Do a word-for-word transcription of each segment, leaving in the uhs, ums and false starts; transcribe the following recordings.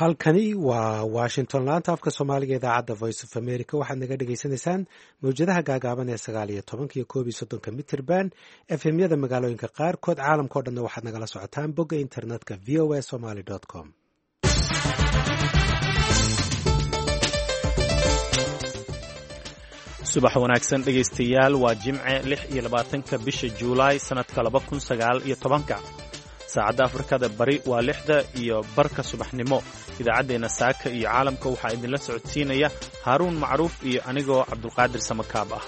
halkani waa washington laanta afka soomaaliga idaacadda voice of america waxaad naga dhagaysanaysaan mawjadaha gaagaaban ee sagaal iyo tobanka iyo koob iyo soddonka mitirban efemyada magaalooyinka qaarkood caalamka o dhanna waxaad nagala socotaan bogga internetka v o a somaly com. subax wanaagsan dhegaystayaal, waa jimce lix iyo labaatanka bisha juulaay sannadka laba kun sagaal iyo tobanka. saacadda afrikada bari waa lixda iyo barka subaxnimo. idaacaddeenna saaka iyo caalamka waxaa idinla socodsiinaya haaruun macruuf iyo anigoo cabdulqaadir samakaab ah.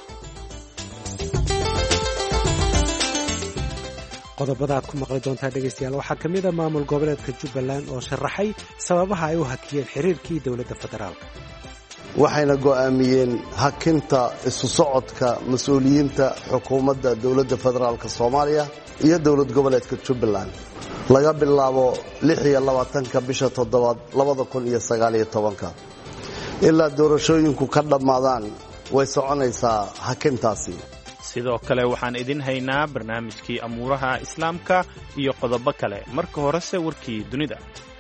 qodobada aad ku maqli doontaa dhegaystayaal waxaa ka mid a maamul goboleedka jubbaland oo sharaxay sababaha ay u hakiyeen xiriirkii dowladda federaalka. waxayna go'aamiyeen hakinta isu socodka mas-uuliyiinta xukuumadda dowladda federaalka soomaaliya iyo dowlad goboleedka jubbaland laga bilaabo lix iyo labaatanka bisha toddobaad labada kun iyo sagaal iyo tobanka ilaa doorashooyinku ka dhammaadaan way soconaysaa hakintaasi. sidoo kale waxaan idin haynaa barnaamijkii amuuraha islaamka iyo qodobo kale. marka horese warkii dunida.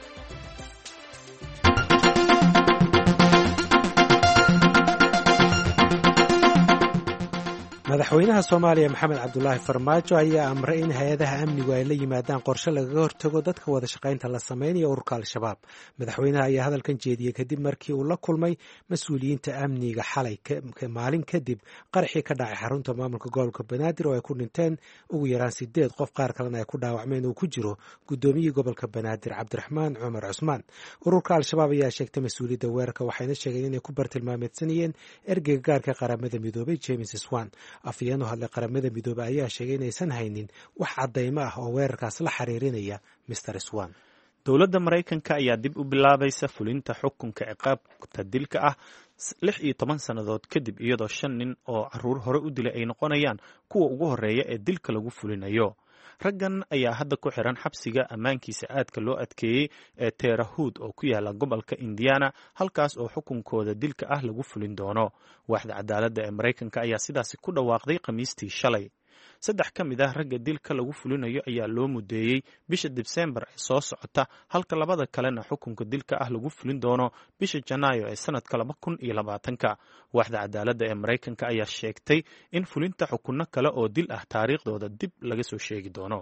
madaxweynaha soomaaliya maxamed cabdulaahi farmaajo ayaa amray in hay-adaha amnigu ay la yimaadaan qorshe lagaga hortago dadka wada shaqaynta la sameynaya ururka al-shabaab. madaxweynaha ayaa hadalkan jeediyey kadib markii uu la kulmay mas-uuliyiinta amniga xalay maalin kadib qaraxii ka dhacay xarunta maamulka gobolka banaadir oo ay ku dhinteen ugu yaraan sideed qof, qaar kalena ay ku dhaawacmeen uu ku jiro gudoomiyihii gobolka banaadir cabdiraxmaan cumar cusmaan. ururka al-shabaab ayaa sheegtay mas-uuliyadda weerarka, waxayna sheegeen inay ku bartilmaameedsanayeen ergeyga gaarka qaramada midoobay james swan. afhayeen u hadlay qaramada midoobey ayaa sheegay inaysan haynin wax caddaymo ah oo weerarkaas la xiriirinaya mister swan. dowladda maraykanka ayaa dib u bilaabaysa fulinta xukunka ciqaabta dilka ah lix iyo toban sannadood kadib, iyadoo shan nin oo caruur hore u dilay ay noqonayaan kuwa ugu horreeya ee dilka lagu fulinayo. raggan ayaa hadda ku xiran xabsiga ammaankiisa aadka loo adkeeyey ee terahud oo ku yaala gobolka indiana, halkaas oo xukunkooda dilka ah lagu fulin doono. waaxda cadaaladda ee maraykanka ayaa sidaasi ku dhawaaqday khamiistii shalay. saddex ka mid ah ragga dilka lagu fulinayo ayaa loo mudeeyey bisha dibseembar ee soo socota, halka labada kalena xukunka dilka ah lagu fulin doono bisha janaayo ee sannadka laba kun iyo labaatanka. waaxda cadaaladda ee maraykanka ayaa sheegtay in fulinta xukunno kale oo dil ah taariikhdooda dib laga soo sheegi doono.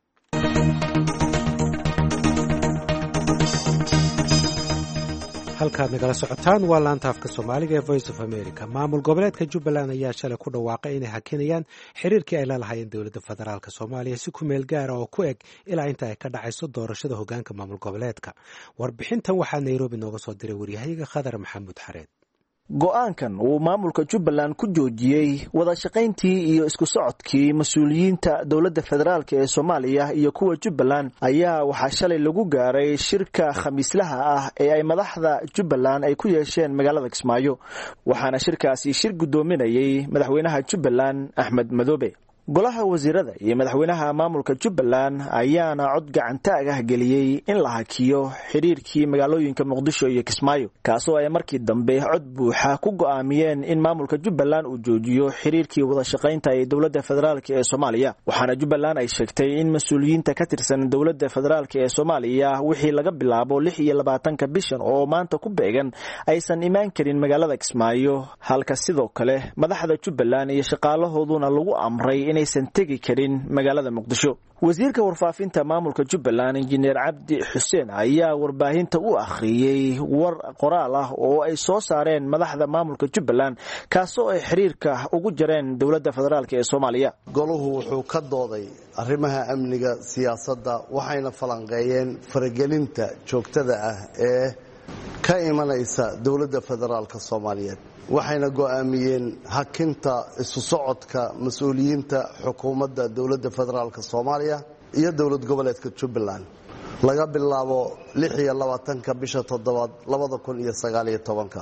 halkaad nagala socotaan waa laanta afka soomaaliga ee voice of america. maamul goboleedka jubbaland ayaa shalay ku dhawaaqay inay hakinayaan xiriirkii ay la lahaayeen dowladda federaalk soomaaliya si ku meel gaara oo ku eg ilaa inta ay ka dhacayso doorashada hogaanka maamul goboleedka. warbixintan waxaa nairobi nooga soo diray waryahayaga khadar maxamuud xareed. go-aankan uu maamulka jubbaland ku joojiyey wada shaqayntii iyo isku socodkii mas-uuliyiinta dowladda federaalk ee soomaaliya iyo kuwa jubbaland ayaa waxaa shalay lagu gaaray shirka khamiislaha ah ee ay madaxda jubbaland ay ku yeesheen magaalada kismaayo. waxaana shirkaasi shir guddoominayay madaxweynaha jubbaland axmed madoobe. golaha wasiirada iyo madaxweynaha maamulka jubbaland ayaana cod gacantaag ah geliyey in la hakiyo xiriirkii magaalooyinka muqdisho iyo kismaayo, kaasoo ay markii dambe cod buuxa ku go'aamiyeen in maamulka jubbaland uu joojiyo xiriirkii wada shaqaynta ee dowladda federaalk ee soomaaliya. waxaana jubbaland ay sheegtay in mas-uuliyiinta ka tirsan dowladda federaalk ee soomaaliya wixii laga bilaabo lix iyo labaatanka bishan oo maanta ku beegan aysan imaan karin magaalada kismaayo, halka sidoo kale madaxda jubbaland iyo shaqaalahooduna lagu amray inaysan tegi karin magaalada muqdisho. wasiirka warfaafinta maamulka jubbaland injineer cabdi xuseen ayaa warbaahinta u akhriyey war qoraal ah oo ay soo saareen madaxda maamulka jubbaland, kaasoo ay xiriirka ugu jareen dowladda federaalk ee soomaaliya. goluhu wuxuu ka dooday arrimaha amniga, siyaasadda, waxayna falanqeeyeen faragelinta joogtada ah ee ka imanaysa dowladda federaalk soomaaliyeed. waxayna go'aamiyeen hakinta isu socodka mas-uuliyiinta xukuumadda dowladda federaalk soomaaliya iyo dowlad goboleedka jubbaland laga bilaabo lix iyo labaatanka bisha toddobaad labada kun iyo sagaal iyo tobanka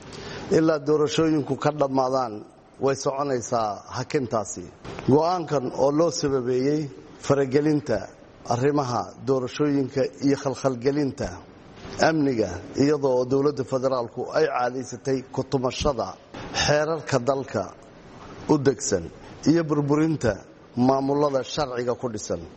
ilaa doorashooyinku ka dhammaadaan way soconaysaa hakintaasi. go'aankan oo loo sababeeyey faragelinta arrimaha doorashooyinka iyo khalkhalgelinta amniga, iyadoo oo dowladda federaalku ay caadaysatay kutumashada xeerarka dalka u degsan iyo burburinta maamulada sharciga ku dhisan.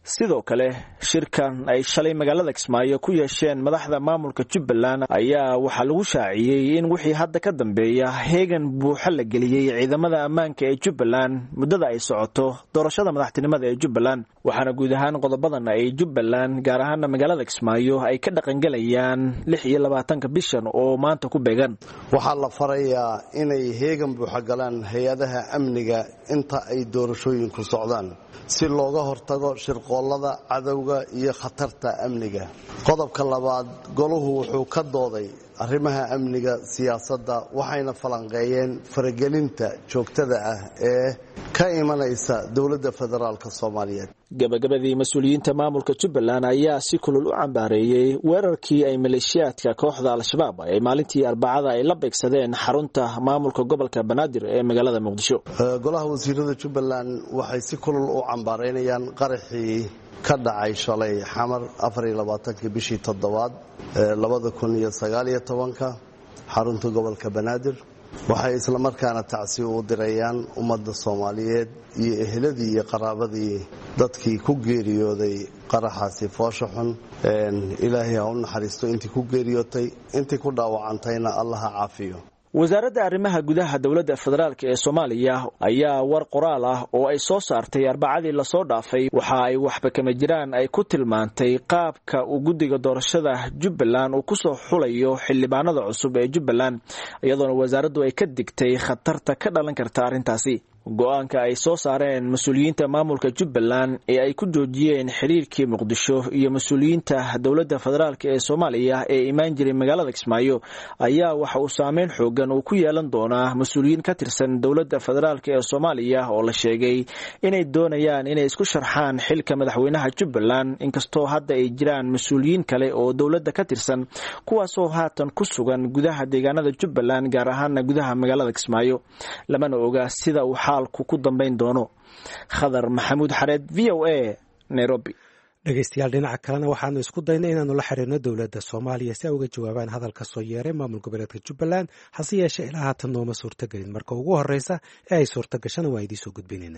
sidoo kale shirkan ay shalay magaalada Kismaayo ku yeesheen madaxda maamulka Jubbaland ayaa waxa lagu shaaciyay in wixii hadda ka dambeeya heegan buuxa la geliyay ciidamada ammaanka ee Jubbaland muddada ay socoto doorashada madaxtinimada ee Jubbaland waxaana guud ahaan qodobadan ay Jubbaland gaar ahaan magaalada Kismaayo ay ka dhaqan galayaan lix iyo labaatanka bishan oo maanta ku beegan waxaa la farayaa inay heegan buuxa galaan hay'adaha amniga inta ay doorashooyinku socdaan si looga hortago shirqoolada cadawga iyo khatarta amniga qodobka labaad goluhu wuxuu ka dooday arrimaha amniga siyaasadda waxayna falanqeeyeen faragelinta joogtada ah ee ka imanaysa dowladda federaalka Soomaaliyeed gabagabadii mas'uuliyiinta maamulka Jubbaland ayaa si kulul u cambaareeyay weerarkii ay maleeshiyaadka kooxda Al-Shabaab ay maalintii Arbacada ay la beegsadeen xarunta maamulka gobolka Banaadir ee magaalada Muqdisho golaha wasiirada Jubbaland waxay si kulul u cambaareynayaan qaraxii ka dhacay shalay xamar afar iyo labaatanka bishii toddobaad labada kun iyo sagaal iyo tobanka xarunta gobolka Banaadir waxay isla markaana tacsi u dirayaan ummadda Soomaaliyeed iyo eheladii iyo qaraabadii dadkii ku geeriyooday qaraxaasi foosho xun ilaahay ha u naxariisto intii ku geeriyootay intii ku dhaawacantayna Allah ha caafiyo wasaaradda arrimaha gudaha dawladda federaalka ee Soomaaliya ayaa war qoraal ah oo ay soo saartay Arbacadii la soo dhaafay waxa ay waxba kama jiraan ay ku tilmaantay qaabka uu guddiga doorashada Jubbaland uu ku soo xulayo xildhibaanada cusub ee Jubbaland iyadoo wasaaraddu ay ka digtay khatarta ka dhalan karta arrintaasi go'aanka ay soo saareen mas'uuliyiinta maamulka Jubbaland ee ay ku joojiyeen xiriirkii Muqdisho iyo mas'uuliyiinta dawladda federaalka ee Soomaaliya ee imaan jiray magaalada Kismaayo ayaa waxa uu saameyn xoogan uu ku yeelan doonaa mas'uuliyiin ka tirsan dawladda federaalka ee Soomaaliya oo la sheegay inay doonayaan inay isku sharxaan xilka madaxweynaha Jubbaland inkastoo hadda ay jiraan mas'uuliyiin kale oo dawladda ka tirsan kuwaas oo haatan ku sugan gudaha deegaanada Jubbaland gaar ahaan gudaha magaalada Kismaayo lamana oga sida uu ku dambeyn doono Khadar Maxamuud Xareed V O A Nairobi dhegeystayaal dhinaca kalena waxaanu isku daynay inaanu la xiriirno dowladda Soomaaliya si ay uga jawaabaan hadalka soo yeeray maamul goboleedka Jubbaland hase yeeshee ilaa haatan nooma suurtagelin marka ugu horeysa ee ay suurtagashana waa idiin soo gudbinaynaa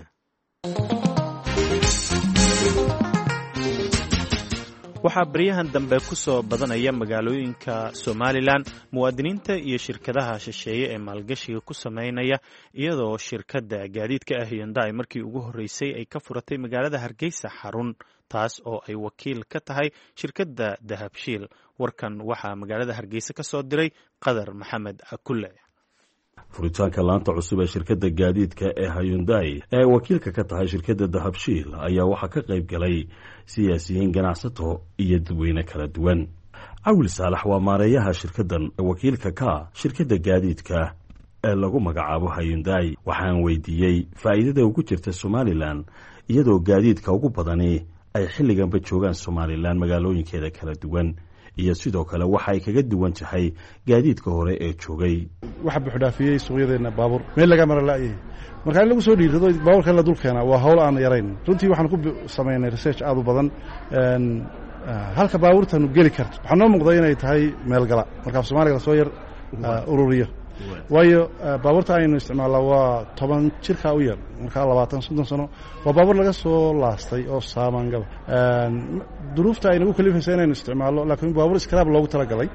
waxaa baryahan dambe ku soo badanaya magaalooyinka Somaliland muwaadiniinta iyo shirkadaha shisheeye ee maalgashiga ku sameynaya iyadoo shirkadda gaadiidka ah Hyundai markii ugu horeysay ay ka furatay magaalada Hargeysa xarun taas oo ay wakiil ka tahay shirkadda Dahabshiil warkan waxaa magaalada Hargeysa ka soo diray Qadar Maxamed Akulle furitaanka laanta cusub ee shirkadda gaadiidka ee Hyundai ee wakiilka ka tahay shirkadda Dahabshiil ayaa waxaa ka qayb galay siyaasiyiin ganacsato iyo dadweyne kala duwan Awil Saalax waa maareeyaha shirkaddan wakiilka ka shirkadda gaadiidka ee lagu magacaabo Hyundai waxaan weydiiyey faa'iidada ugu jirta Somaliland iyadoo gaadiidka ugu badani ay xilliganba joogaan Somaliland magaalooyinkeeda kala duwan iyo sidoo kale waxa ay kaga duwan tahay gaadiidka hore ee joogay waxa buuxdaafiyay suuqyadeena baabuur meel laga mar laayay marka in lagu soo dhiirado baabuurka la dulkeena waa hawl aan yarayn runtii waxaan ku sameeynay research aad u badan een halka baabuurtan u gali karto waxa noo muuqday inay tahay meel gala marka Soomaaliga soo yar ururiyo waayo baabuurta aynu isticmaalaa waa toban jirka u yar marka labaatan soddon sano waa baabuur laga soo laastay oo saaman gaba een duruufta ay nagu kalifaysaa inaynu isticmaalo laakiin baabuur scrap loogu talagalay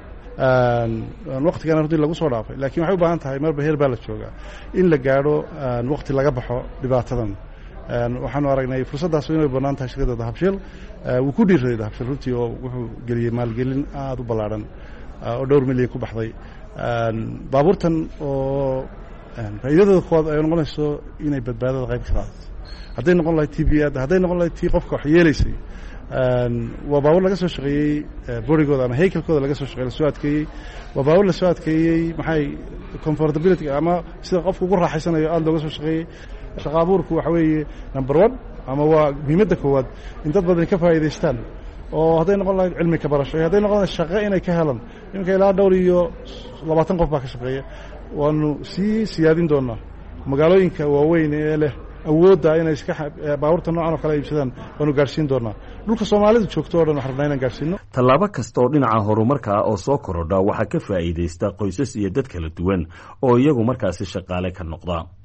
een waqtigan runtii lagu soo dhaafay laakiin waxay u baahan tahay marba heer baa la joogaa in la gaadho waqti laga baxo dhibaatadan een waxaanu aragnay fursadaas inay banaan tahay shirkadda Dahabshiil uu ku dhiiray Dahabshiil runtii oo wuxuu geliyay maalgelin aad u ballaaran oo dhowr milyan ku baxday baabuurtan oo faa'iidada koowaad ay noqonayso inay badbaadada qayb ka qaadato hadday noqon lahayd T V hadday noqon lahayd tii qofka wax yeelaysay waa baabuur laga soo shaqeeyey borigooda ama haykalkooda laga soo shaqeeyey la soo adkeeyey waa baabuur la soo adkeeyey maxay comfortability ama sida qofku ugu raaxaysanayo aad looga soo shaqeeyey shaqa abuurku waxa weeye number one ama waa muhiimadda koowaad in dad badan ka faa'iidaystaan oo hadday noqon lahayd cilmi ka barasho hadday noqon lahayd shaqo inay ka helaan iminka ilaa dhowr iyo labaatan qof baa ka shaqeeya waanu sii siyaadin doonaa magaalooyinka waaweyn ee leh awoodda inay iska baabuurta noocan oo kale iibsadaan waanu gaarsiin doonaa dhulka Soomaalidu joogto oo dhan waxaan rabnaa inaan gaarsiino tallaabo kasta oo dhinaca horumarka oo soo korodha waxaa ka faa'iideysta qoysas iyo dad kala duwan oo iyagu markaasi shaqaale ka noqda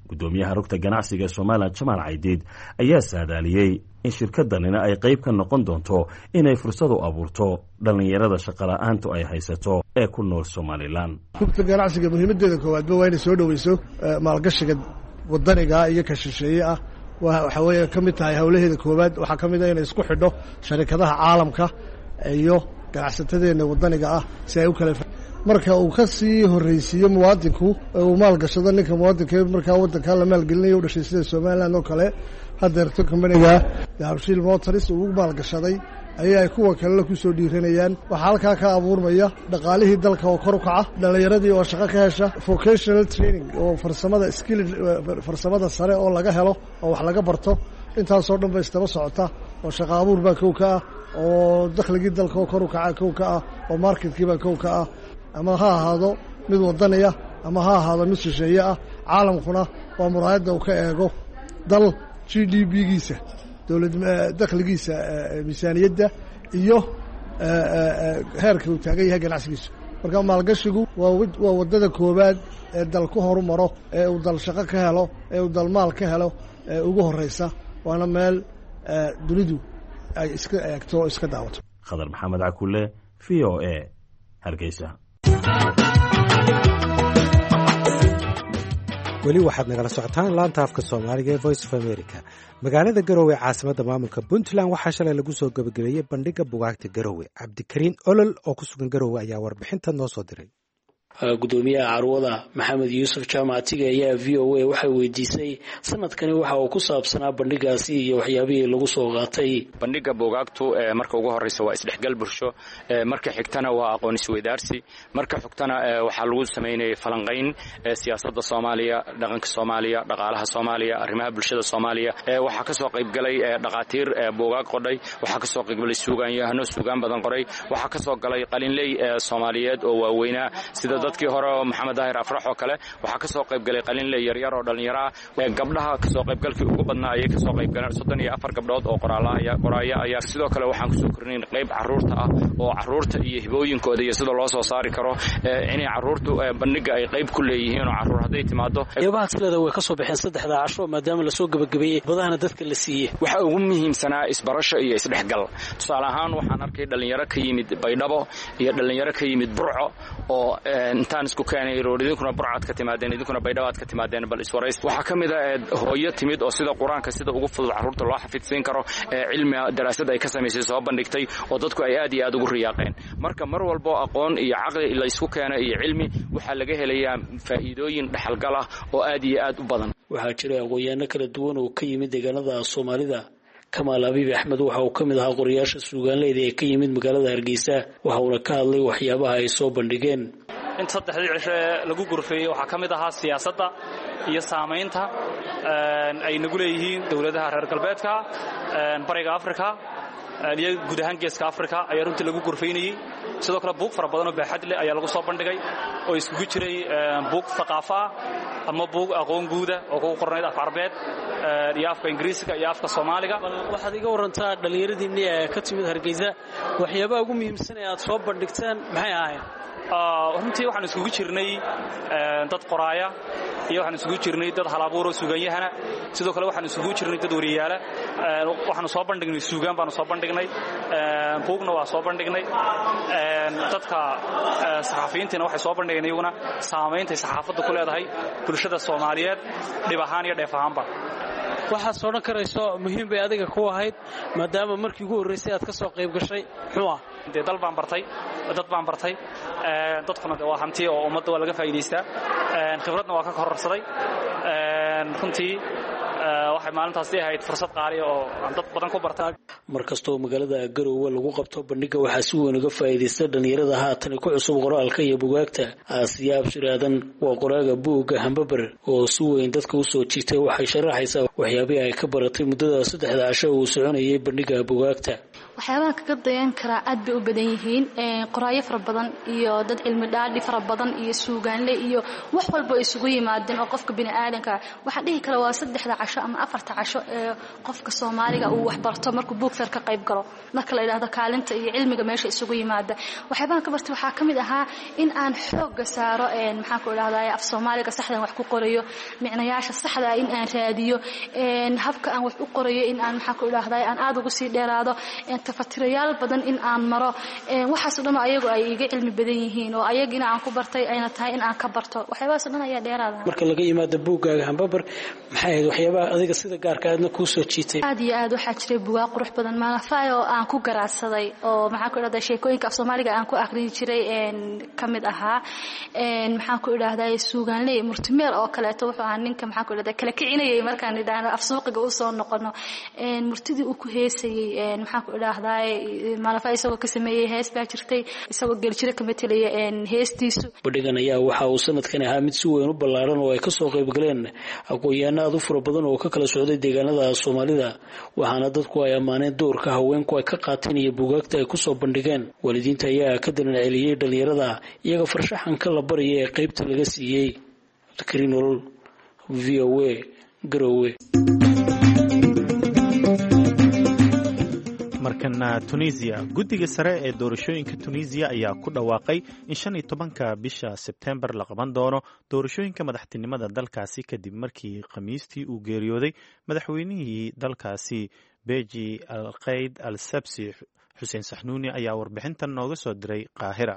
guddoomiyaha rugta ganacsiga ee somalilan jamaal caydiid ayaa saadaaliyey in shirkadanina ay qayb ka noqon doonto inay fursad u abuurto dhallinyarada shaqola'aantu ay haysato ee ku nool somalilan. rugta ganacsiga muhiimadeeda koowaadba waa inay soo dhoweyso maalgashiga wadaniga iyo ka shisheeye ah waxa weeye ka mid tahay howlaheeda koowaad. waxaa ka mid ah inay isku xidho sharikadaha caalamka iyo ganacsatadeena wadaniga ah si ay u kala marka uu ka sii horreysiiyo muwaadinku uu maalgashado ninka muwaadinka markaa waddanka la maalgelinayo u dhashay sida somaliland oo kale hadeerto kambaniga dahabshiil motors uu maalgashaday ayaa ay kuwa kalena ku soo dhiiranayaan. waxaa halkaa ka abuurmaya dhaqaalihii dalka oo kor u kaca, dhallinyaradii oo shaqo ka hesha, vocational training oo farsamada skill farsamada sare oo laga helo oo wax laga barto. intaasoo dhan ba istaba socota oo shaqo abuur baa kow ka ah, oo dakhligii dalka oo kor u kaca kow ka ah, oo marketkii baa kow ka ah. ama ha ahaado mid wadaniya ama ha ahaado mid shisheeye ah. caalamkuna waa muraayadda uu ka eego dal G D P-giisa dowlad dakhligiisa miisaaniyadda iyo heerka uu taagan yahay ganacsigiisu. marka maalgashigu waa waddada koowaad ee dal ku horumaro, ee uu dal shaqo ka helo, ee uu dal maal ka helo ee ugu horreysa. waana meel dunidu ay iska eegto oo iska daawato. khadar maxamed cakulle, v O A, hargeysa. weli waxaad nagala socotaan laanta afka soomaaliga ee voice of america. magaalada garowe caasimadda maamulka puntland waxaa shalay lagu soo gabagabeeyey bandhiga bugaagta garowe. cabdikariin olol oo ku sugan garowe ayaa warbixinta noo soo diray. gudoomiyaha carwada maxamed yuusuf jaamacatiga ayaa v O A waxay weydiisay sanadkani waxa uu ku saabsanaa bandhigaasi iyo waxyaabihii lagu soo qaatay. bandhiga buugaagtu marka ugu horeysa waa isdhexgal bulsho, marka xigtana waa aqoon isweydaarsi, marka xigtana waxaa lagu sameynayay falanqayn siyaasadda Soomaaliya, dhaqanka Soomaaliya, dhaqaalaha Soomaaliya, arrimaha bulshada Soomaaliya. waxaa ka soo qayb galay dhaqaatiir buugaag qoray, waxaa ka soo qayb galay suugaanyahano suugaan badan qoray, waxaa ka soo galay qalinley Soomaaliyeed oo waaweynaa sida dadkii hore maxamed daahir afrax oo kale. waxaa ka soo qayb galay qalinley yaryar oo dhalinyaro ah. gabdhaha ka soo qayb galkii ugu badnaa ayay ka soo qayb galeen soddon iyo afar gabdhood oo qoraalaha qoraaya ayaa sidoo kale waxaan kusoo kornay qayb carruurta ah oo carruurta iyo hibooyinkooda iyo sida loo soo saari karo inay carruurtu bandhiga ay qayb ku leeyihiin oo carruur hadday timaado. waxyaabaha tilada way ka soo baxeen saddexda casho maadaama la soo gabagabeeyey badahana dadka la siiyey. waxa ugu muhiimsanaa isbarasho iyo isdhexgal. tusaale ahaan waxaan arkay dhalinyaro ka yimid Baydhabo iyo dhalinyaro ka yimid Burco oo intaan isku keenay idinkuna burcad ka timaadeen idinkuna Baydhabo ka timaadeen bal iswarays. waxaa ka mid ah hooyo timid oo sida quraanka sida ugu fudud carruurta loo xafidsiin karo cilmi daraasad ay ka samaysay soo bandhigtay oo dadku ay aad iyo aad ugu riyaaqeen. marka mar walba aqoon iyo caqli la isku keenay iyo cilmi waxa laga helayaa faa'iidooyin dhaxalgal ah oo aad iyo aad u badan. waxaa jira aqoonyahano kala duwan oo ka yimid deegaanada Soomaalida. Kamaal Abiib Axmed waxa uu ka mid ahaa qorayaasha suugaanleyda ee ka yimid magaalada Hargeysa. waxa uu ka hadlay waxyaabaha ay soo bandhigeen. inta saddexdii cisho lagu gurfeeyay waxaa ka mid ahaa siyaasadda iyo saamaynta ay nagu leeyihiin dowladaha reer galbeedka, bariga Afrika iyo guud ahaan geeska Afrika ayaa runtii lagu gurfeynayay. sidoo kale buug fara badan oo baaxad leh ayaa lagu soo bandhigay oo iskugu jiray buug thaqaafa ama buug aqoon guud oo ku qornayd af Carabeed iyo afka Ingiriisiga iyo afka Soomaaliga. waxaad iga warantaa dhalinyaradiinii ee ka timid Hargeysa waxyaabaha ugu muhiimsan ee aad soo bandhigteen maxay ahaayeen? runtii waxaan isugu jirnay dad qoraaya iyo waxaan isugu jirnay dad halabuur oo suuganyahana. sidoo kale waxaan isugu jirnay dad wariyaala. waxaan soo bandhignay suugaan baan soo bandhignay, buugna waa soo bandhignay. dadka saxafiyiintina waxay soo bandhigeen iyaguna saamaynta saxaafadda ku leedahay bulshada Soomaaliyeed dhib ahaan iyo dheef ahaanba. waxaad soo dhan karayso muhiim bay adiga ku ahayd maadaama markii ugu horreysay aad ka soo qayb gashay. muxuu ah dee dal baan bartay, dad baan bartay, dadkuna waa hanti oo ummadda waa laga faa'iidaystaa, khibradna waa ka kororsaday. runtii waxay maalintaasi ahayd fursad qaali oo aan dad badan ku bartay. markastoo magaalada Garowe lagu qabto bandhiga waxaa si weyn uga faa'iideysta dhalinyarada haatan ku cusub qoraalka iyo buugaagta. Asiyaab Shiraadan waa qoraaga buugga Hambabar oo si weyn dadka u soo jiitay. waxay sharaxaysaa waxyaabihii ay ka baratay muddada saddexda casho uu soconayay bandhiga buugaagta. waxyaabaha kaga dayan karaa aad bay u badan yihiin qoraayo fara badan iyo dad cilmi dhaadhi fara badan iyo suugaanle iyo wax walba isugu yimaadeen oo qofka bini'aadanka waxa dhihi kara waa saddexda casho ama afarta casho ee qofka Soomaaliga uu wax barto markuu buugfar ka qayb galo marka la yiraahdo kaalinta iyo cilmiga meesha isugu yimaada waxyaabaha ka bartay waxa kamid ahaa in aan xoog saaro een maxaa ku yiraahdaa af Soomaaliga saxdan wax ku qorayo micnayaasha saxda in aan raadiyo een habka aan wax u qorayo in aan maxaa ku yiraahdaa aan aad ugu sii dheeraado in tafatirayaal badan in aan maro een waxaas dhan ayagu ay iga cilmi badan yihiin oo ayagina aan ku bartay ayna tahay in aan ka barto waxyaabahaas dhan ayaa dheeraada marka laga yimaado buugaaga Hambabar maxay ahayd waxyaabaha adiga sida gaarka aadna ku soo jiitay aad iyo aad waxa jiray buugaag qurux badan maalafaay oo aan ku garaadsaday oo maxaa ku yiraahdaa sheekooyinka af Soomaaliga aan ku akhriin jiray een kamid ahaa een maxaa ku yiraahdaa suugaanley murtimeel oo kale to wuxuu ahaa ninka maxaa ku yiraahdaa kala kicinayay markaan idhaahno af suuqiga u soo noqono een murtidii uu ku heesayay een maxaa ku yiraahdaa maalafaay isagoo ka sameeyay hees baa jirtay isagoo geljire ka metelaya een heestiisu badhigan ayaa waxa uu sanadkan ahaa mid si weyn u ballaaran oo ay ka soo qayb galeen aqoon-yahanno aad u fara badan oo ka kala socday deegaanada Soomaalida waxaana dadku ay amaaneen doorka haweenku ay ka qaateen iyo buugaagta ay ku soo bandhigeen waalidiinta ayaa ka daran celiyay dhalinyarada iyaga farshaxanka la barayay ee qaybta laga siiyay Krinol V O A Garowe markana Tunisia guddiga sare ee doorashooyinka Tunisia ayaa ku dhawaaqay in shan iyo tobanka bisha September la qaban doono doorashooyinka madaxtinimada dalkaasi kadib markii Khamiistii uu geeriyooday madaxweynihii dalkaasi Beji Al-Qaid Al-Sabsi Hussein Saxnuuni ayaa warbixintan nooga soo diray Qaahira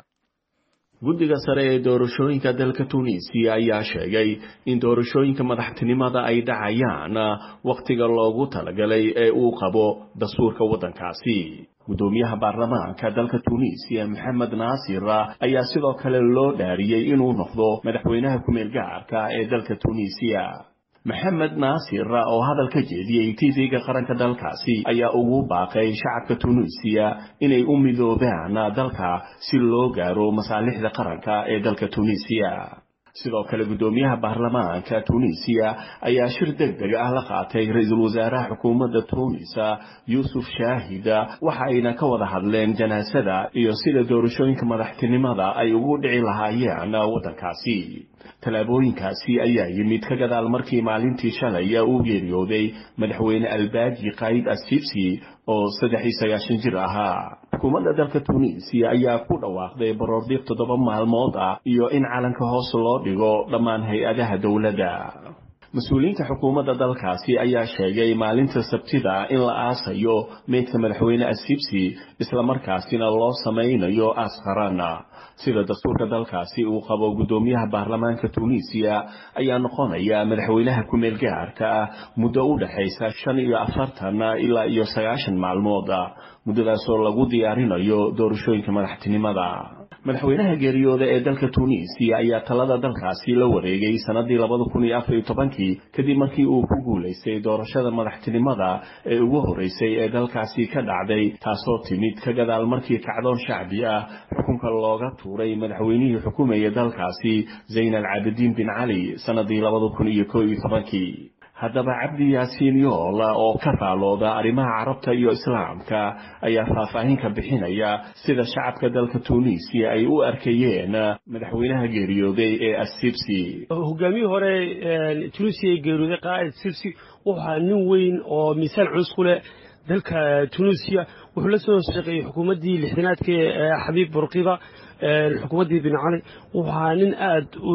guddiga sare ee doorashooyinka dalka Tunisia ayaa sheegay in doorashooyinka madaxtinimada ay dhacayaan waqtiga loogu talagalay ee uu qabo dastuurka waddankaasi gudoomiyaha baarlamaanka dalka Tunisia Mohamed Nasir ayaa sidoo kale loo dhaariyay inuu noqdo madaxweynaha ku meel gaarka ee dalka Tunisia Mohamed Nasir oo hadalka jeediyay T V-ga qaranka dalkaasi ayaa ugu baaqay shacabka Tunisia inay u midoobaan dalka si loo gaaro masaalixda qaranka ee dalka Tunisia sidoo kale gudoomiyaha baarlamaanka Tunisia ayaa shir degdeg ah la qaatay ra'iisul wasaaraha xukuumadda Tunisia Yusuf Shahida waxa ayna ka wada hadleen janaasada iyo sida doorashooyinka madaxtinimada ay ugu dhici lahaayeen waddankaasi talaabooyinkaasi ayaa yimid ka gadaal markii maalintii shalay uu geeriyooday madaxweyne Albaji Qaid As-Sibsi oo saddex iyo sagaashan jir ahaa xukuumadda dalka Tunisia ayaa ku dhawaaqday baroordiiq toddoba maalmood ah iyo in calanka hoos loo dhigo dhammaan hay-adaha dowladda mas-uuliyiinta xukuumadda dalkaasi ayaa sheegay maalinta Sabtida in la aasayo meydka madaxweyne As-Sibsi isla markaasina loo samaynayo aas qaran sida dastuurka dalkaasi uu qabo gudoomiyaha baarlamaanka Tunisia ayaa noqonaya madaxweynaha ku meel gaarka ah muddo u dhaxaysa shan iyo afartan ilaa iyo sagaashan maalmood muddadaas oo lagu diyaarinayo doorashooyinka madaxtinimada madaxweynaha geeriyooda ee dalka Tunisia ayaa talada dalkaasi la wareegay sanadii laba kun iyo afar iyo toban kadib markii uu ku guuleystay doorashada madaxtinimada ee ugu horeysay ee dalkaasi ka dhacday taasoo timid ka gadaal markii kacdoon shacbi ah xukunka looga tuuray madaxweynihii xukumayay dalkaasi Zayn al-Abidin bin Ali sanadii laba kun iyo kow iyo toban haddaba Cabdi Yaasiin Yool oo ka faalooda arrimaha carabta iyo islaamka ayaa faahfaahin ka bixinaya sida shacabka dalka Tunisia ay u arkayeen madaxweynaha geeriyooday ee As-Sibsi hogaamiyihii hore Tunisia geeriyooday Qaid As-Sibsi waxa nin weyn oo miisaan culus ku leh dalka Tunisia wuxuu la soo shaqeeyay xukuumaddii lixdanaadka ee Xabiib Bourqiba xukuumaddii bin Ali waxa nin aad u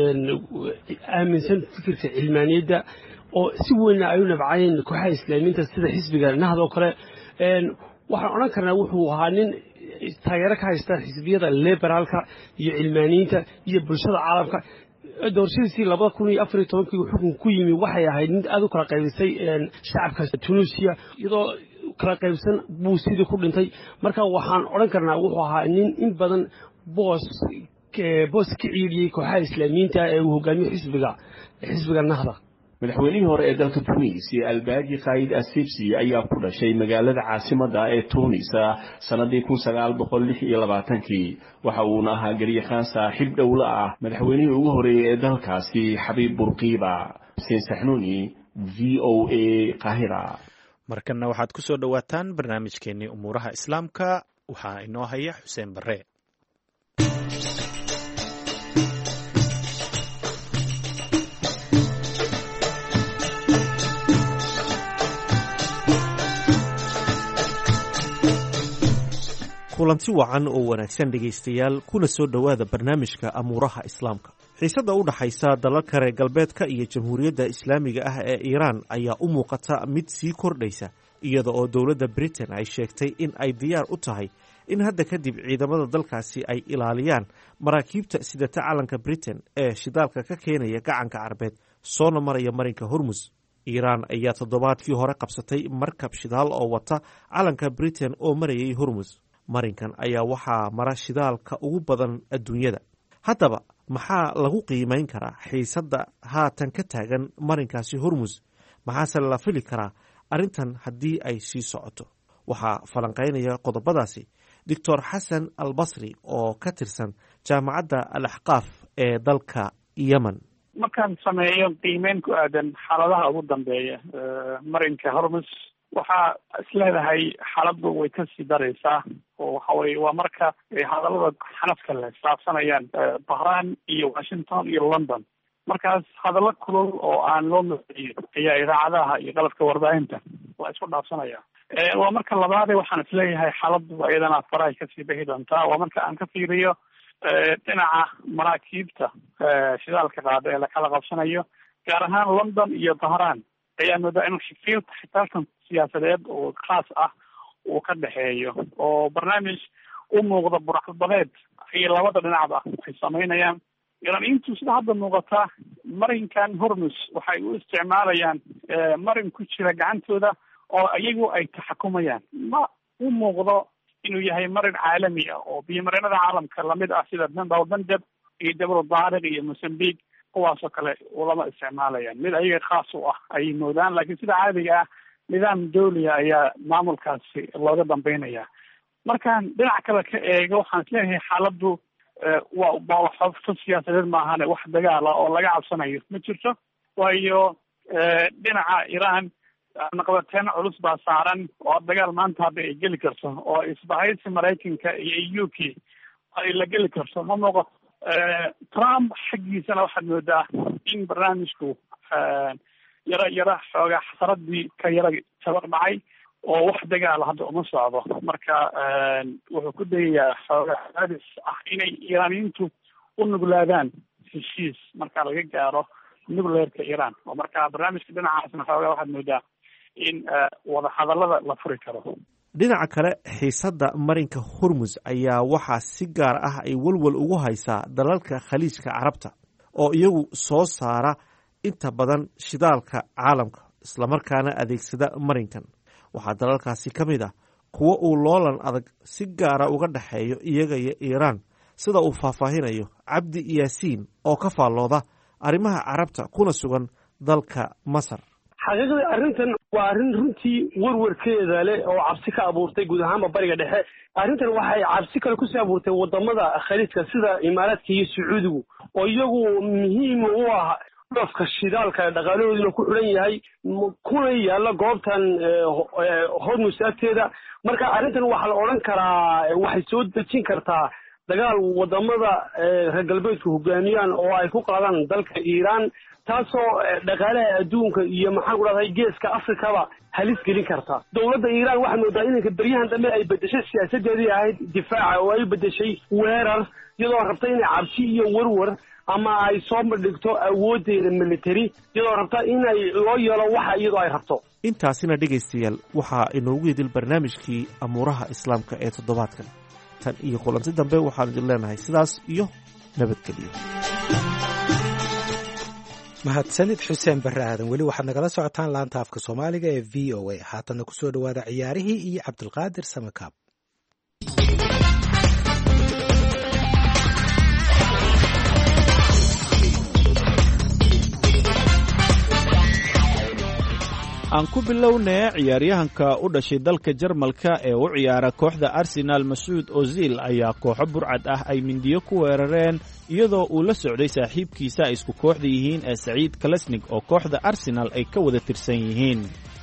aaminsan fikirka cilmaaniyadda oo si weyn ay u nabcayeen kooxaha islaamiinta sida xisbiga Nahda oo kale een waxaan oran karnaa wuxuu ahaa nin taageero ka haysta xisbiyada liberaalka iyo cilmaaniyiinta iyo bulshada caalamka doorashadiisii laba kun iyo afar iyo toban xukunka ku yimi waxay ahayd mid aad u kala qaybisay shacabka Tunisia iyadoo kala qaybsan buu sidii ku dhintay marka waxaan oran karnaa wuxuu ahaa nin in badan boos boos ka ciidiyay kooxaha islaamiinta ee uu hogaamiyo xisbiga xisbiga Nahda madaxweynihii hore ee dalka Tunisia Albaji Qaid As-Sibsi ayaa ku dhashay magaalada caasimadda ee Tunis sanadii kun sagaal boqol lix iyo labaatan waxa uu ahaa garyaqaan saaxiib dowla ah madaxweynihii ugu horeeyay ee dalkaasi Xabiib Bourqiba Hussein Saxnuuni V O A Qaahira markanna waxaad ku soo dhowaataan barnaamijkeennii umuuraha islaamka waxaa inoo haya xuseen barre. kulanti wacan oo wanaagsan dhegaystayaal kuna soo dhowaada barnaamijka amuuraha islaamka. xiisadda u dhaxaysa dalalka reer galbeedka iyo jamhuuriyadda islaamiga ah ee iiraan ayaa u muuqata mid sii kordhaysa iyada oo dowladda britain ay sheegtay in ay diyaar u tahay in hadda kadib ciidamada dalkaasi ay ilaaliyaan maraakiibta sidata calanka britain ee shidaalka ka keenaya gacanka carbeed soona maraya marinka hormus. iiraan ayaa toddobaadkii hore qabsatay markab shidaal oo wata calanka britain oo marayay hormus. marinkan ayaa waxaa mara shidaalka ugu badan adduunyada. haddaba maxaa lagu qiimayn karaa xiisadda haatan ka taagan marinkaasi hormus? maxaase la fili karaa arrintan haddii ay sii socoto? waxaa falanqaynaya qodobadaasi doctor xasan albasri oo ka tirsan jaamacadda al axqaaf ee dalka yemen. markaan sameeyo qiimeyn ku aadan xaaladaha ugu dambeeya marinka hormus, waxaa isleedahay xaaladdu way ka sii daraysaa oo waxa weye waa marka hadallada xanafka leh saabsanayaan bahrain iyo washington iyo london. markaas hadallo kulul oo aan loo maqliyin ayaa idaacadaha iyo qalabka warbaahinta waa isku dhaafsanaya. waa marka labaade waxaan isleeyahay xaaladdu iyadana farahay kasii bixi doontaa. waa marka aan ka fiiriyo dhinaca maraakiibta shidaalka qaada ee lakala qabsanayo, gaar ahaan london iyo bahrain ayaa moodaa in xifilta xitaalkan siyaasadeed oo khaas ah uu ka dhexeeyo oo barnaamij u muuqda burcadbadeed ay labada dhinacba ay samaynayaan. iraniyiintu sida hadda muuqata marinkan hormus waxay u isticmaalayaan marin ku jira gacantooda oo iyagu ay taxakumayaan. ma u muuqdo inuu yahay marin caalami ah oo biyomareenada caalamka lamid ah sida bandal bandab iyo jabal daariq iyo mosambique kuwaasoo kale ulama isticmaalayaan. mid ayaga khaas u ah ayay moodaan, laakiin sida caadiga ah nidaam dawliya ayaa maamulkaasi looga dambeynaya. markaan dhinac kale ka eego waxaan isleeyahay xaaladdu waa baawaxoofto siyaasadeed maahane wax dagaala oo laga cabsanayo ma jirto, waayo dhinaca iiraan naqabateeno culus baa saaran oo dagaal maanta hadda ay geli karto oo isbahaysi maraykanka iyo u k ay la geli karto ma muuqato. trump xaggiisana waxaad moodaa in barnaamijku yaro yaro xoogaa xasaradii ka yara tabar dhacay oo wax dagaala hadda uma socdo. marka wuxuu ku dayayaa xoogaa cadaadis ah inay iiraaniyiintu u nuglaadaan heshiis marka laga gaaro nucleerka iiraan. oo marka barnaamijka dhinacaasna xoogaa waxaad moodaa in wada hadallada la furi karo. dhinaca kale xiisadda marinka hormus ayaa waxaa si gaar ah ay walwal ugu haysaa dalalka khaliijka carabta oo iyagu soo saara inta badan shidaalka caalamka islamarkaana adeegsada marinkan. waxaa dalalkaasi ka mid ah kuwo uu loolan adag si gaara uga dhexeeyo iyaga iyo iiraan, sida uu faahfaahinayo cabdi yaasiin oo ka faallooda arrimaha carabta kuna sugan dalka masar. xaqiiqdii arrintan waa arrin runtii warwarkeeda leh oo cabsi ka abuurtay guud ahaanba bariga dhexe. arrintan waxay cabsi kale kusii abuurtay wadamada khaliijka sida imaaraadka iyo sacuudigu oo iyagu muhiim u ah dhofka shidaalka dhaqaalahooduna ku xidhan yahay kuna yaalla goobtan hormus agteeda. marka arrintan waxaa la odhan karaa waxay soo dejin kartaa dagaal wadamada reer galbeedku hogaamiyaan oo ay ku qaadaan dalka iiraan, taasoo dhaqaalaha adduunka iyo maxaan ku dhahday geeska afrikaba halis gelin karta. dowladda iiraan waxaa moodaa inanka beryahan dambe ay bedeshay siyaasadeedii ahayd difaaca oo ay bedeshay weerar, iyadoo rabta inay cabsi iyo warwar ama ay soo bandhigto awoodeeda military, iyadoo rabta inay loo yeelo waxa iyadoo ay rabto. intaasina dhegaystayaal waxaa inoogu idil barnaamijkii amuuraha islaamka ee toddobaadkan. tan iyo kulanti dambe waxaan idin leenahay sidaas iyo nabadgelyo. mahadsanid xuseen barre aadan. weli waxaad nagala socotaan laanta afka soomaaliga ee v o a. haatanna kusoo dhawaada ciyaarihii iyo cabdulqaadir samakaab. aan ku bilownay ciyaaryahanka u dhashay dalka Jarmalka ee u ciyaara kooxda Arsenal Mesut Ozil ayaa kooxo burcad ah ay mindiyo ku weerareen iyadoo uu la socday saaxiibkiisa ay isku kooxda yihiin ee Saciid Kalesnik oo kooxda Arsenal ay ka wada tirsan yihiin.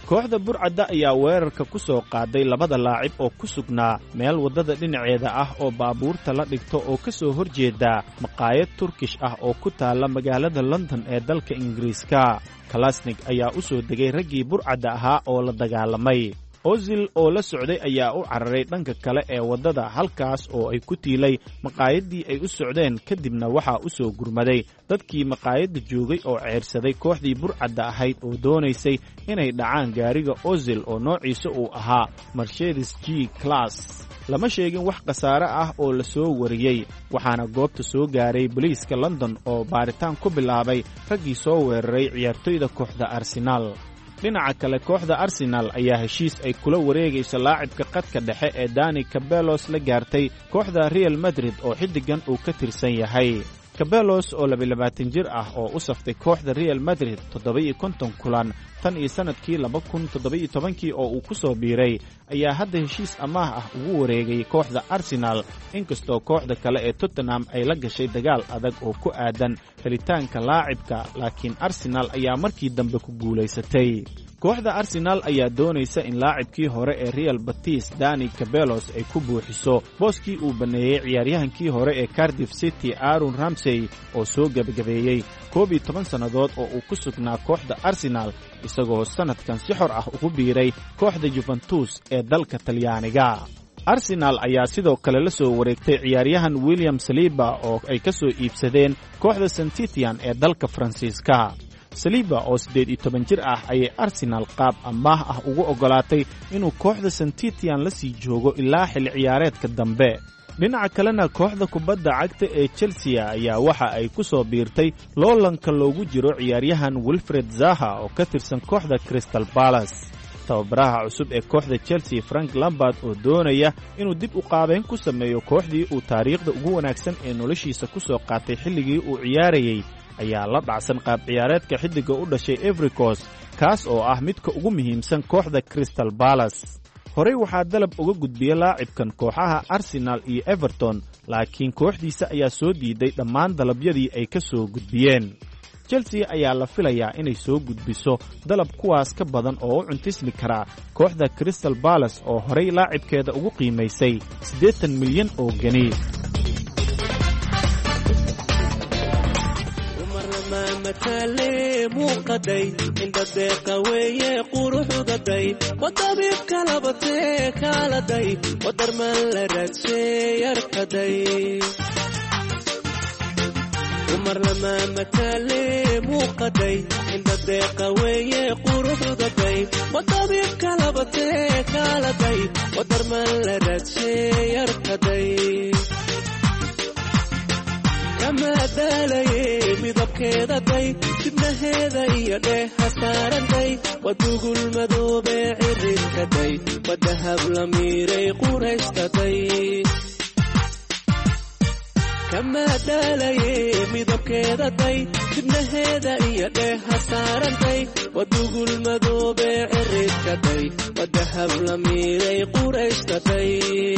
kooxda burcadda ayaa weerarka ku soo qaaday labada laacib oo ku sugnaa meel waddada dhinaceeda ah oo baabuurta la dhigto oo ka soo hor jeeda maqaayad turkish ah oo ku taalla magaalada london ee dalka ingiriiska kalasnig ayaa u soo degay raggii burcadda ahaa oo la dagaalamay ozil oo la socday ayaa u cararay dhanka kale ee waddada halkaas oo ay ku tiilay maqaayaddii ay u socdeen kadibna waxaa u soo gurmaday dadkii maqaayadda joogay oo ceyrsaday kooxdii burcadda ahayd oo doonaysay inay dhacaan gaariga ozil oo noociisa uu ahaa mercedes g class lama sheegin wax khasaare ah oo la soo wariyey waxaana goobta soo gaaray boliiska london oo baaritaan ku bilaabay raggii soo weeraray ciyaartoyda kooxda arsenaal dhinaca kale kooxda arsenaal ayaa heshiis ay kula wareegayso laacibka qadka dhexe ee dani cabelos la gaartay kooxda real madrid oo xiddigan uu ka tirsan yahay cabelos oo labayabaatan jir ah oo u saftay kooxda real madrid toddoba-iyo konton kulan tan iyo sannadkii laba kun toddoba-iyo tobankii oo uu ku soo biiray ayaa hadda heshiis amaah ah ugu wareegay kooxda arsenaal inkastoo kooxda kale ee tottenham ay la gashay dagaal adag oo ku aadan helitaanka laacibka laakiin arsenaal ayaa markii dambe ku guulaysatay kooxda arsenaal ayaa doonaysa in laacibkii hore ee real batis dani cabelos ay ku buuxiso booskii uu banneeyey ciyaaryahankii hore ee cardiff city aaron ramsey oo soo gebagabeeyey koob iyo toban sannadood oo uu ku sugnaa kooxda arsenaal isagoo sannadkan si xor ah ugu biiray kooxda juventus ee dalka talyaaniga arsenaal ayaa sidoo kale la soo wareegtay ciyaaryahan william saliba oo ay ka soo iibsadeen kooxda santitian ee dalka faransiiska saliba oo siddeed iyo toban jir ah ayay arsenaal qaab amaah ah ugu oggolaatay inuu kooxda santitian la sii joogo ilaa xilli ciyaareedka dambe dhinaca kalena kooxda kubadda cagta ee chelsea ayaa waxa ay ku soo biirtay loolanka loogu jiro ciyaaryahan wilfred zaha oo ka tirsan kooxda crystal palace tababaraha cusub ee kooxda chelsea frank lambard oo doonaya inuu dib u qaabeyn ku sameeyo kooxdii uu taariikhda ugu wanaagsan ee noloshiisa ku soo qaatay xilligii uu ciyaarayey ayaa la dhacsan qaab ciyaareedka xiddiga u dhashay Evericos kaas oo ah midka ugu muhiimsan kooxda Crystal Palace. horey waxaa dalab uga gudbiyay laacibkan kooxaha Arsenal iyo Everton laakiin kooxdiisa ayaa soo diiday dhammaan dalabyadii ay ka soo gudbiyeen. Chelsea ayaa la filayaa inay soo gudbiso dalab kuwaas ka badan oo u cuntismi kara kooxda Crystal Palace oo horey laacibkeeda ugu qiimaysay siddeetan milyan oo geni. matale muuqaday inda deeqa weeye quruxdaday wadabib kalabatee kaaladay wadarman la raadsee yarkaday umar lama matale muuqaday inda deeqa weeye quruxdaday wadabib kalabatee kaaladay wadarman la raadsee yarkaday kama dalaye midabkeedaday dibnaheeda iyo dheeha saaranday wadugul madoobe ciridkaday wadahab la miiray qurayskaday kama dalaye midabkeedaday dibnaheeda iyo dheeha saaranday wadugul madoobe ciridkaday wadahab la miiray qurayskaday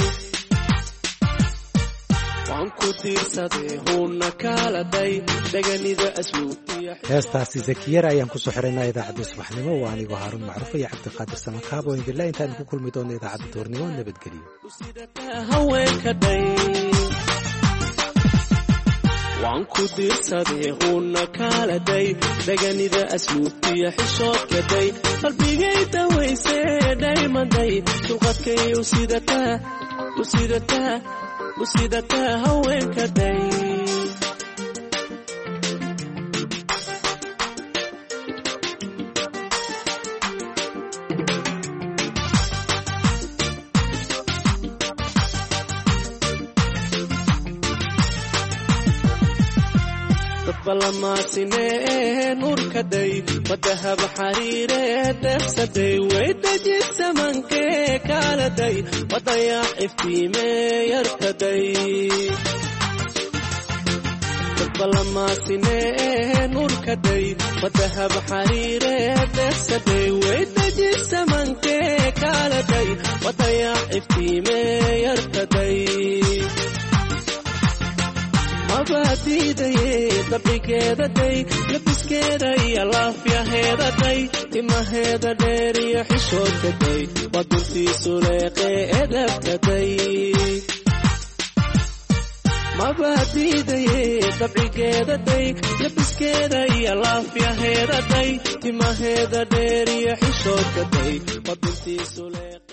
heestaasi zakiyar ayaan ku soo xiraynaa idaacadda subaxnimo waa anigoo haaruun macruuf iyo cabdiqaadir samakaab oo indila intaan ku kulmi doono idaacadda duurnimo nabadgelyo waan ku diirsaday huuna kaaladay daganida asluubtiya xishoodkaday qalbigay dawaysee dhaymaday dulqadkay u sidataa u sidataa usidataa haweenkaday dadbalamaasine nuurkaday wadahab xariiree deeqsaday weydajisamanke kaaladay wadayax iftiimee yarkaday dadbalamaasine nuurkaday wadahab xariiree deeqsaday weydajisamanke kaaladay wadayax iftiimee yarkaday mabaadiidaye dabigeedaday labiskeeda iyo laafyaheeda day timaheeda dheer iyo xishoodka day waa duntiisu leeqee edabka day mabadiidaye dabcigeeda day labiskeeda iyo laafyaheeda day timaheeda dheer iyo xishoodka day waa duntiisu leeqee